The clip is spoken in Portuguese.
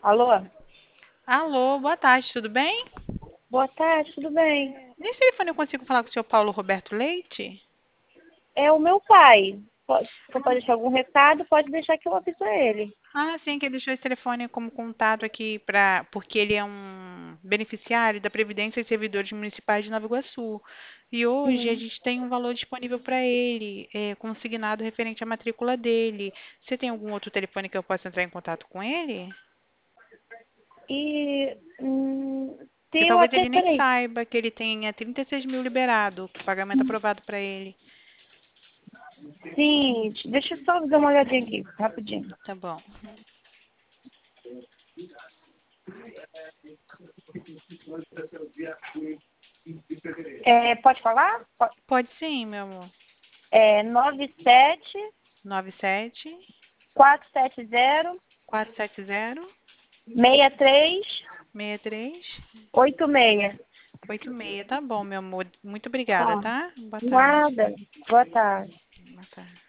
Alô? Alô, boa tarde, tudo bem? Boa tarde, tudo bem? Nesse telefone eu consigo falar com o senhor Paulo Roberto Leite? É o meu pai. Você pode deixar algum recado? Pode deixar que eu aviso a ele. Ah, sim, que ele deixou esse telefone como contato aqui porque ele é um beneficiário da Previdência e Servidores Municipais de Nova Iguaçu. E hoje a Hum. gente tem um valor disponível para ele, consignado referente à matrícula dele. Você tem algum outro telefone que eu possa entrar em contato com ele? E Porque tem o talvez até, ele nem peraí. saiba que ele tenha 36 mil liberado, que o pagamento aprovado para ele. Sim, deixa eu só dar uma olhadinha aqui, rapidinho. Tá bom. Pode falar? Pode sim, meu amor. É 97 97 470 470 63 63 86. 86. Tá bom, meu amor. Muito obrigada, Tá. tá? Boa tarde. Nada. Boa tarde. Boa tarde.